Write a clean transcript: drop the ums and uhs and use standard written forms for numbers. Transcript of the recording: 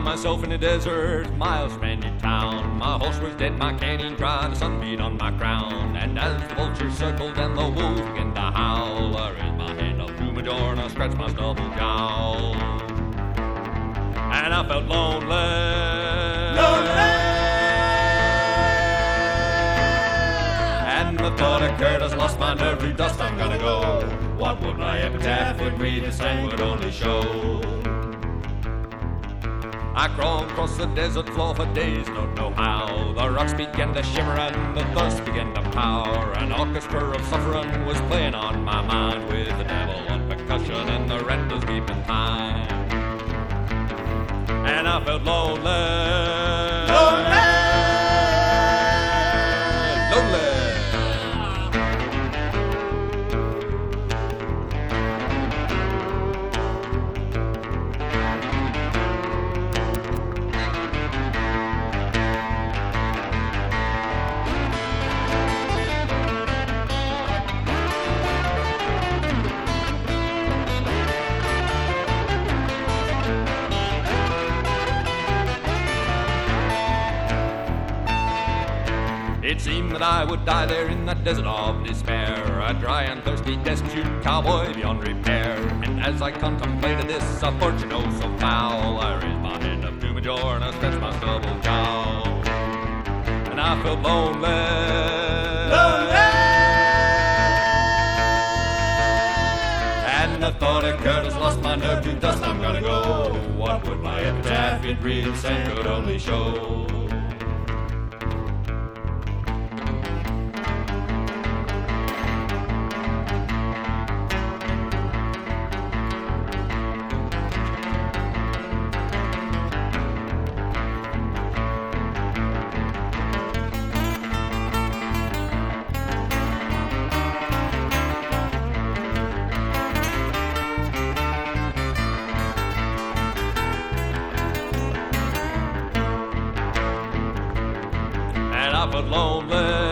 myself in the desert, miles from any town. My horse was dead, my canyon dry, the sun beat on my crown. And as the vultures circled and the wolves began to howl, I raised my hand up to my door and I scratched my stubble jowl. And I felt lonely. And the thought occurred, I lost my nerve, to dust, I'm gonna go. What would my epitaph would read, the sand would only show. I crawled across the desert floor for days, don't know how. The rocks began to shimmer and the thirst began to power. An orchestra of suffering was playing on my mind, with the devil on percussion and the rattles deep in time. And I felt lonely. Lonely. It seemed that I would die there in that desert of despair, a dry and thirsty, destitute cowboy beyond repair. And as I contemplated this, a fortune oh so foul, I raised my hand up to my jaw and I scratched my stubble jowl. And I felt lonely. Lonely. And the thought occurred, I lost my nerve, to dust, I'm gonna go. What would my epitaph it read, sand could only show. I felt lonely.